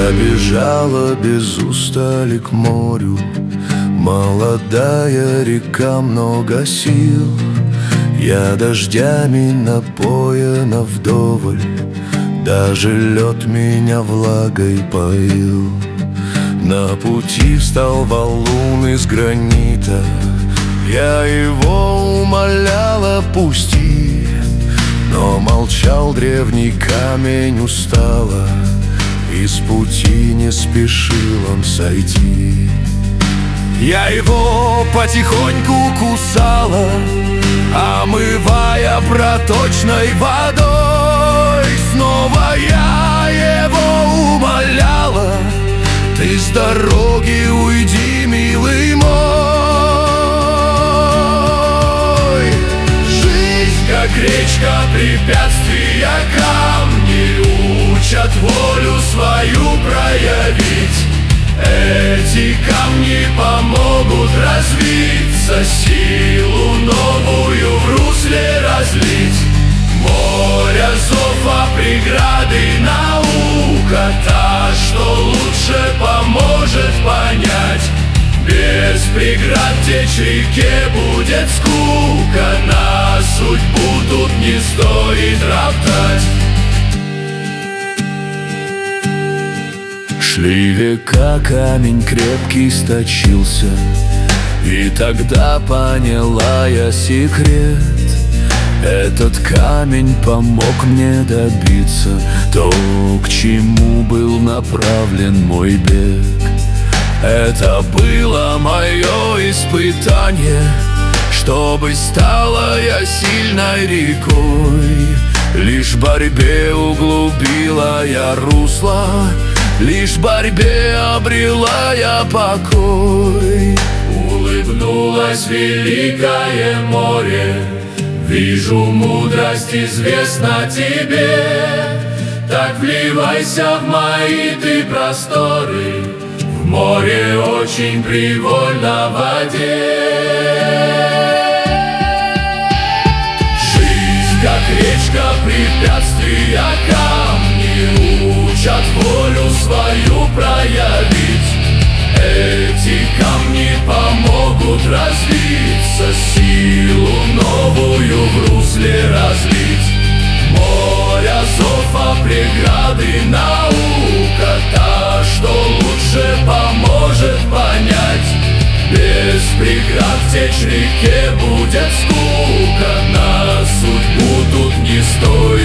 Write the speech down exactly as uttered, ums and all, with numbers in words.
Я бежала без устали к морю, молодая река, много сил. Я дождями напоена вдоволь, даже лед меня влагой поил. На пути встал валун из гранита, я его умоляла пусти, но молчал древний камень устало, и с пути не спешил он сойти. Я его потихоньку кусала, омывая проточной водой. Снова я его умоляла: ты с дороги уйди, милый мой. Жизнь, как речка, препятствия, камни учат волю свою проявить. Эти камни помогут развиться, силу новую в русле разлить. Море зова, преграды, наука, та, что лучше поможет понять. Без преград течь реке будет скука, на судьбу тут не стоит роптать. Шли века, камень крепкий сточился, и тогда поняла я секрет. Этот камень помог мне добиться то, к чему был направлен мой бег. Это было мое испытание, чтобы стала я сильной рекой. Лишь в борьбе углубила я русло, лишь в борьбе обрела я покой. Улыбнулось великое море, вижу, мудрость известна тебе. Так вливайся в мои ты просторы, в море очень привольно в воде. Жизнь, как речка, препятствия, камни учат волю свою проявить. Эти камни помогут развиться, силу новую в русле разлить. Море зова, преграды, наука, та, что лучше поможет понять. Без преград течь реке будет скука, на судьбу тут не стоит